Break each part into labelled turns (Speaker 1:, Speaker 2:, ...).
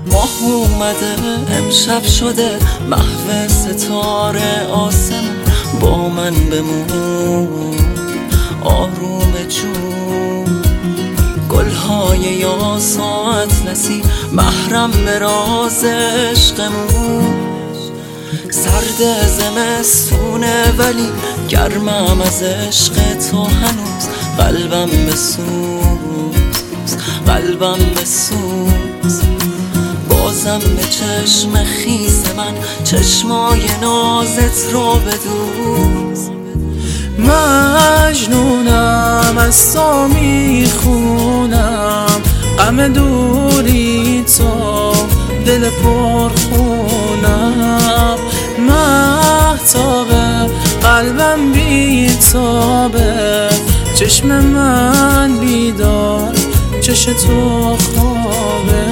Speaker 1: ماه اومده امشب شده محو ستاره آسمون، با من بمون آروم جون. گلهای یاسا اطلسی محرم به راز عشقمون. سرد زمستونه ولی گرمم از عشق تو هنوز. قلبم بسوز قلبم بسوز. بازم به چشم خیس من چشمای نازت رو بدوز.
Speaker 2: مجنونم از تو میخونم غم دوری تو دل پرخونم. مهتاب قلبم بیتابه چشم من بیدار چش تو خوابه.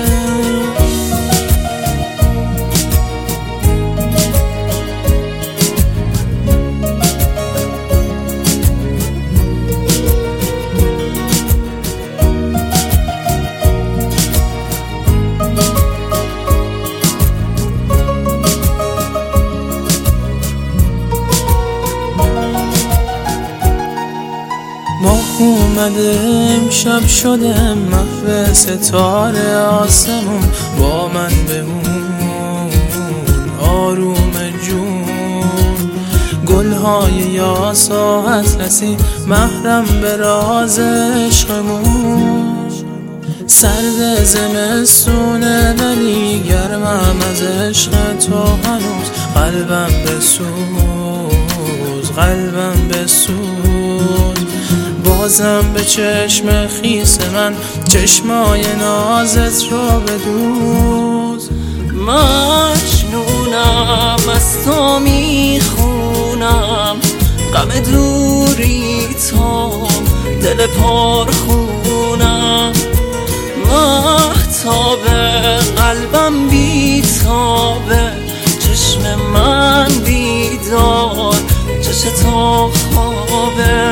Speaker 2: ماه اومده امشب شده محو ستاره آسمون، با من بمون آروم جون. گلهای یاسا اطلسی محرم به راز عشقمون. سرد زمستونه ولی گرمم از عشق تو هنوز. قلبم بسوز قلبم بسوز. بازم به چشم خیس من چشمای نازت رو بدوز.
Speaker 1: مجنونم از تو میخونم غم دوری تو دل پرخونم. مهتاب قلبم بیتابه چشم من بیدار چش تو خوابه.